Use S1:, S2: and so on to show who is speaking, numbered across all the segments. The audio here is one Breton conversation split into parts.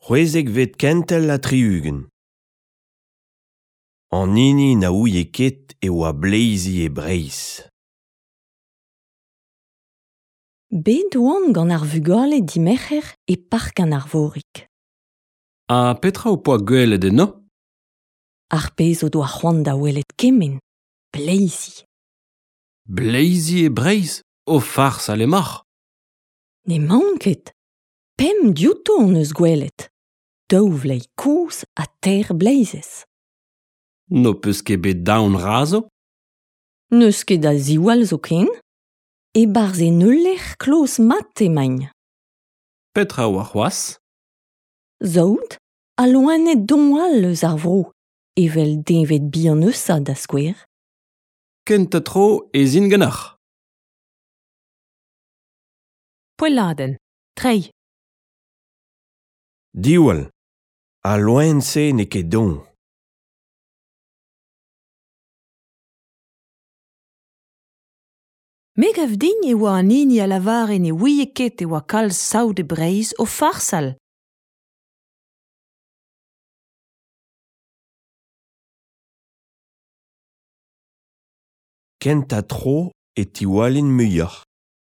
S1: C'hwezeg vet kentel a triugen. An hini na ouie ket e oa bleizi e Breizh.
S2: Bet oan gant ar vugale dimerc'her e park an arvorig.
S3: A petra o poa gwelet eno?
S2: Ar pezh o doa c'hoant da welet kemen. Bleizi.
S3: Bleizi e Breizh? O farsal e marc'h.
S2: Ne manket. Pem diouto on eus gwelet. Daou vlei kouz a ter bleizez.
S3: No peus ket bet daon razo?
S2: Neus ket da ziwal zo ken. E barze neulec'h kloz mat emañ.
S3: Petra o ar c'hoaz?
S2: Zaout, a loenet don all eus ar vro. Evel devet bihan eusa da skouer.
S3: Kent tro e zin gannac'h.
S4: Poeladenn, trei.
S1: Diwall. A loen-se ne ket don.
S4: Me gav din e oa an hini a lavaren e ouie ket e oa kalz saout e Breizh o farsal.
S1: Kent tro e tiwalin muioc'h.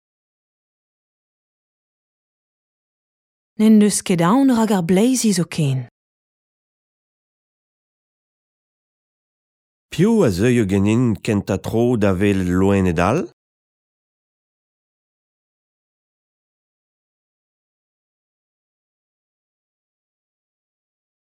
S4: N'en neus ket aon rak ar bleizi zo ken.
S1: Piv a zeuio ganin kent tro da vel loenet all?